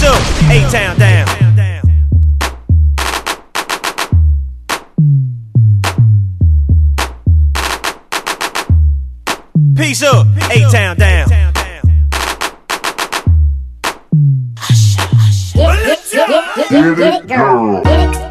up, A-Town down. Peace up, A-Town down. Get it, girl.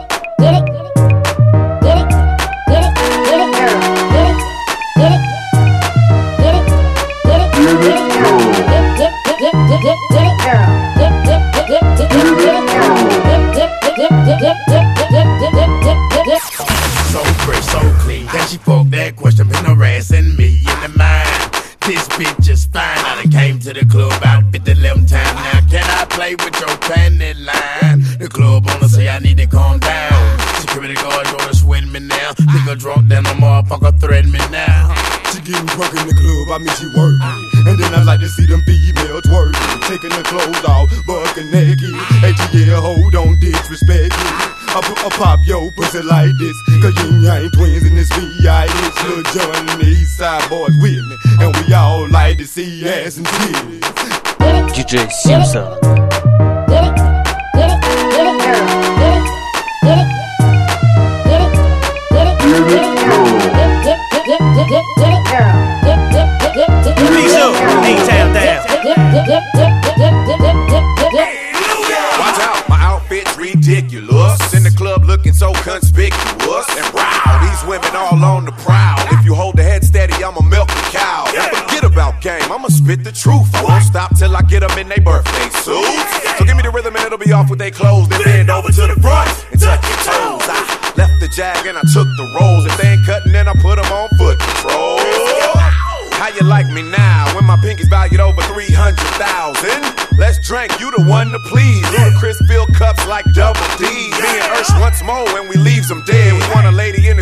So fresh, so clean. Then she fucked that question, been harassing me in the mind. This bitch is fine. I done came to the club about 50-11 times now. Can I play with your panty line? The club owner say I need to calm down. Security guards wanna sweat me now. Nigga drunk, then a motherfucker threaten me now. She getting drunk in the club, I mean she working. And then I like to see them females twerking. Taking the clothes off, bucking naked. Hey, yeah, hold on, disrespect me. I pop your pussy like this. Cause you ain't twins in this V.I.S. Lil Jon and the East Side boys with me. And we all like to see ass and titties. DJ Simpson. Peace up, A-Town down. Watch out, my outfit's ridiculous. In the club looking so conspicuous. And wow, these women all on the prowl. If you hold the head steady, I'ma milk the cow. Forget about game, I'ma spit the truth. I won't stop till I get them in their birthday suits. So give me the rhythm and it'll be off with their clothes. Then bend over to the front and touch your toes. I left the jag and I took the rolls. If they ain't cutting, then I put them on foot patrol. How you like me now when my pinky's valued over 300,000? Let's drink, you the one to please. Ludacris fill cups like double D. Me and Ursh once more when we leaves them dead. We want a lady in